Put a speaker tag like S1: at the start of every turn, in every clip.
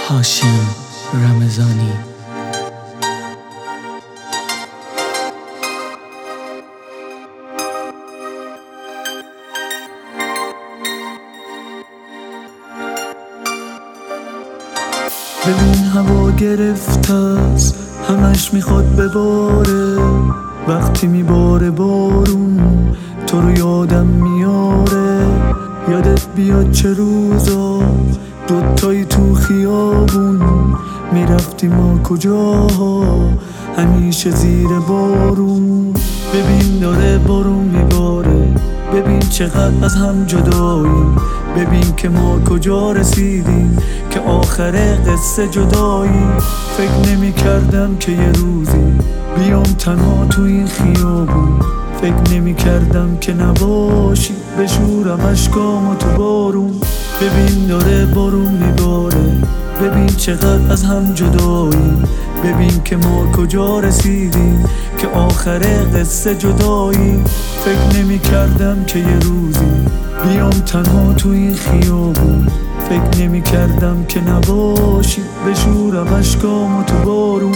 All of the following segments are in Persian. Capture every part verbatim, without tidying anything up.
S1: هاشم رمضانی.
S2: ببین هوا گرفته است، همش میخواد بباره. وقتی میباره بارون تو رو یادم میاره. یادت بیاد چه روزا دوتایی تو خیابون میرفتیم ما کجاها، همیشه زیر بارون. ببین داره بارون میباره، ببین چقدر از هم جداییم. ببین که ما کجا رسیدیم، که آخر قصه جداییم. فکر نمی کردم که یه روزی بیام تنها تو این خیابون. فکر نمی کردم که نباشی بشورم اشکامو تو بارون. ببین داره بارون میباره، ببین چقدر از هم جداییم. ببین که ما کجا رسیدیم، که آخر قصه جداییم. فکر نمی کردم که یه روزی بیام تنها تو این خیابون. فکر نمی کردم که نباشی بشورم اشکامو تو بارون.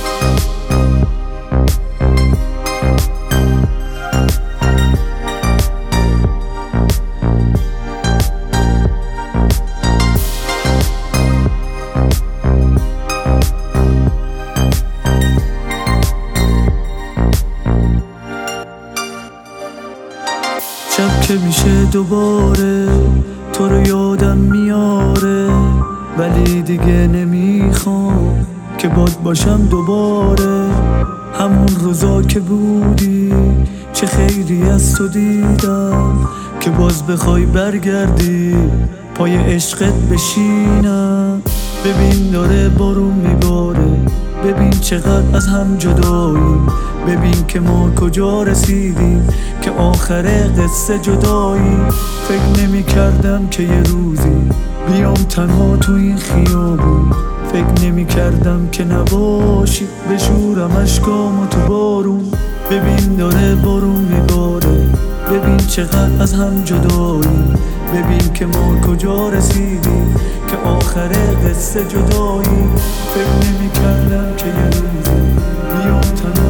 S2: شب که میشه دوباره تو رو یادم میاره، ولی دیگه نمیخوام که باد باشم دوباره. همون روزا که بودی چه خیری از تو دیدم، که باز بخوای برگردی پای عشقت بشینم. ببین داره بارون میباره، ببین چقدر از هم جداییم. ببین که ما کجا رسیدیم، که آخر قصه جداییم. فکر نمی کردم که یه روزی بیام تنها تو این خیابون. فکر نمی کردم که نباشی بشورم اشکامو تو بارون. ببین داره بارون میباره، ببین چقدر از هم جداییم. ببین که ما کجا رسیدیم، که آخر قصه جداییم. فکر نمی کردم که یه روزی بیام تنها